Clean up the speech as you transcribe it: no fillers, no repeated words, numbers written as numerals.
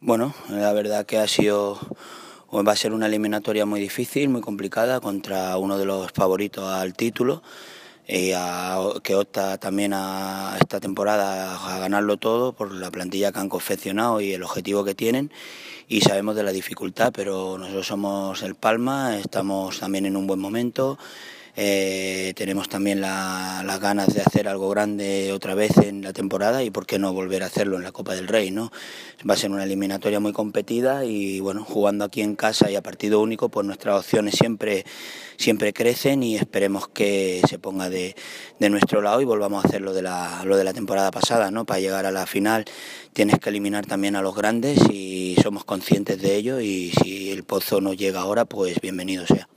Bueno, la verdad que va a ser una eliminatoria muy difícil, muy complicada, contra uno de los favoritos al título, que opta también a esta temporada a ganarlo todo por la plantilla que han confeccionado y el objetivo que tienen, y sabemos de la dificultad, pero nosotros somos el Palma, estamos también en un buen momento. Tenemos también las ganas de hacer algo grande otra vez en la temporada y por qué no volver a hacerlo en la Copa del Rey, ¿no? Va a ser una eliminatoria muy competida y bueno, jugando aquí en casa y a partido único, pues nuestras opciones siempre crecen y esperemos que se ponga de nuestro lado y volvamos a hacer lo de la temporada pasada, ¿no? Para llegar a la final tienes que eliminar también a los grandes y somos conscientes de ello, y si el Pozo no llega ahora, pues bienvenido sea.